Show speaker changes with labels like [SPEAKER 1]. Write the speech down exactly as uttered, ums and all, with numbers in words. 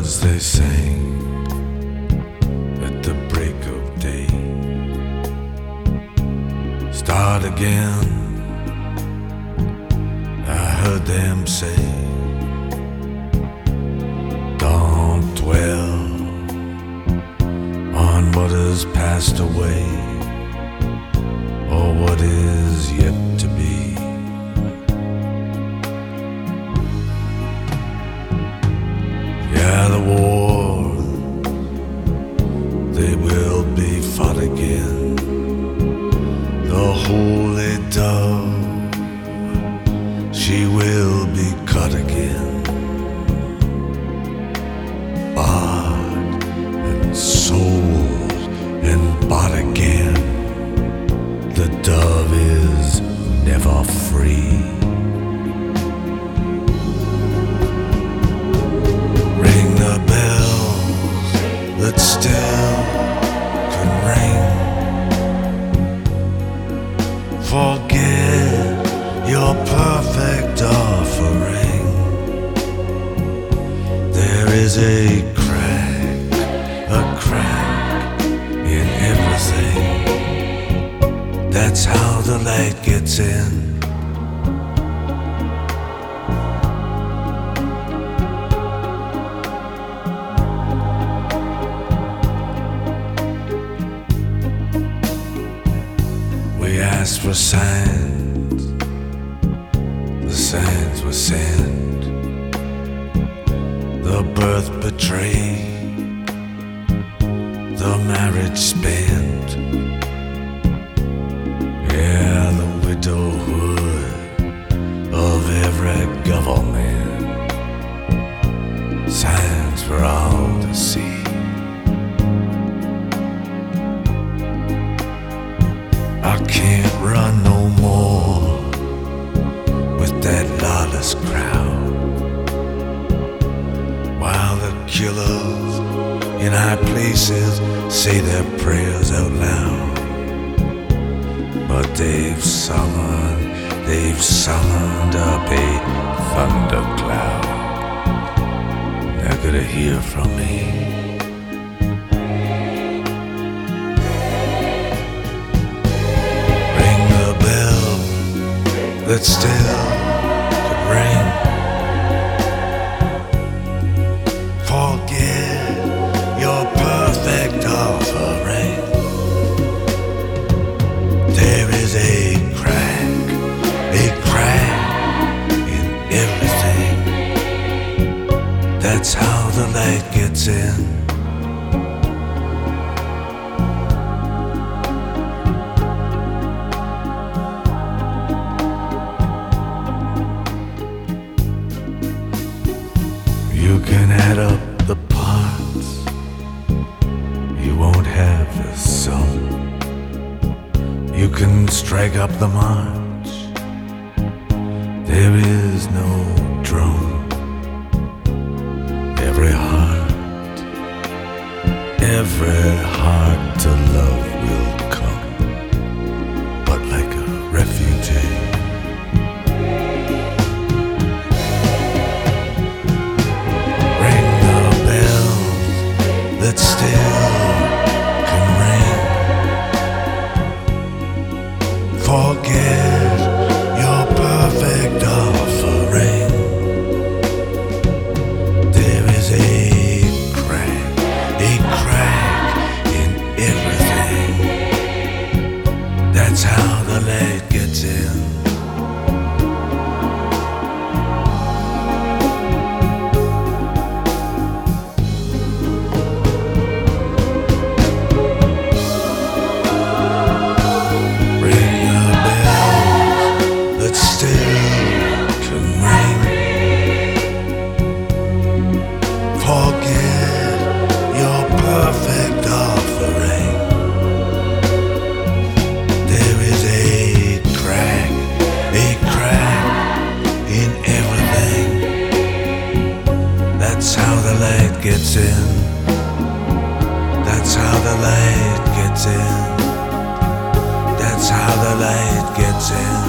[SPEAKER 1] birds they sang at the break of day. Start again, I heard them say. Don't dwell on what has passed away, or what is yet to be. Yeah, the war, they will be fought again. The holy dove, she will be cut again. Bought and sold and bought again. The dove is never free. Ring the bells that still can ring. Forget your perfect offering. There is a crack, a crack in everything. That's how the light gets in. We asked for signs, the signs were sent. The birth betrayed, the marriage spent. Yeah, the widowhood of every government. Signs for all to see. I can't run no more with that lawless crowd, while the killers in high places say their prayers out loud. But they've summoned, they've summoned up a thundercloud. They're gonna hear from me. That still could ring. Forget your perfect offering. There is a crack, a crack in everything. That's how the light gets in. You can add up the parts, you won't have the sum. You can strike up the march, there is no drum. Every heart, every heart to love will come, but like a refugee. That still can ring. Forget your perfect offering. There is a crack, a crack in everything. That's how the light gets in. Forget your perfect offering. There is a crack, a crack in everything. That's how the light gets in. That's how the light gets in. That's how the light gets in.